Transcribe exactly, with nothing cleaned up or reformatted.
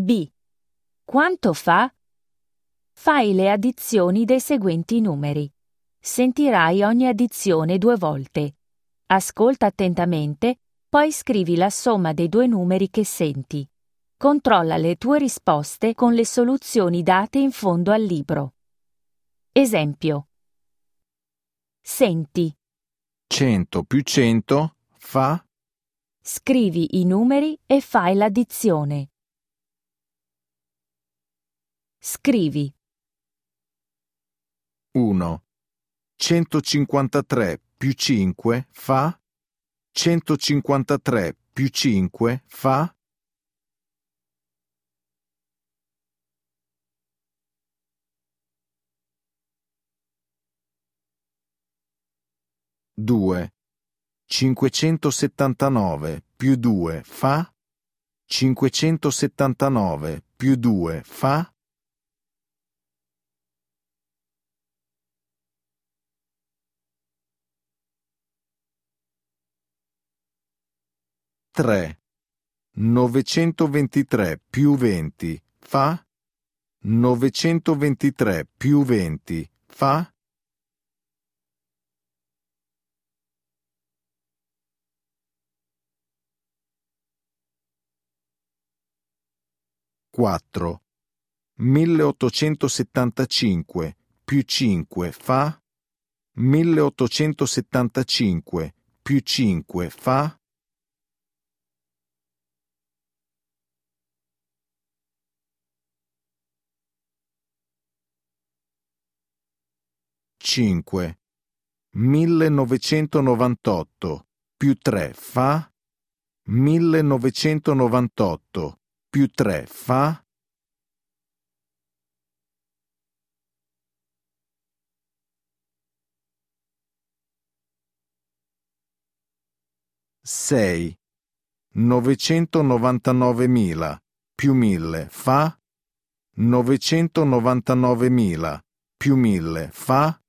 B. Quanto fa? Fai le addizioni dei seguenti numeri. Sentirai ogni addizione due volte. Ascolta attentamente, poi scrivi la somma dei due numeri che senti. Controlla le tue risposte con le soluzioni date in fondo al libro. Esempio. Senti. cento più cento fa? Scrivi i numeri e fai l'addizione. Scrivi. uno. centocinquantatré più cinque fa? centocinquantatré più cinque fa? due. cinquecentosettantanove più due fa? cinquecentosettantanove più due fa? tre. novecentoventitré più venti fa? novecentoventitré più venti fa? quattro. milleottocentosettantacinque più cinque fa? milleottocentosettantacinque più cinque fa? cinque. millenovecentonovantotto più tre fa? millenovecentonovantotto più tre fa? sei. novecentonovantanovemila più mille fa? novecentonovantanovemila più mille fa?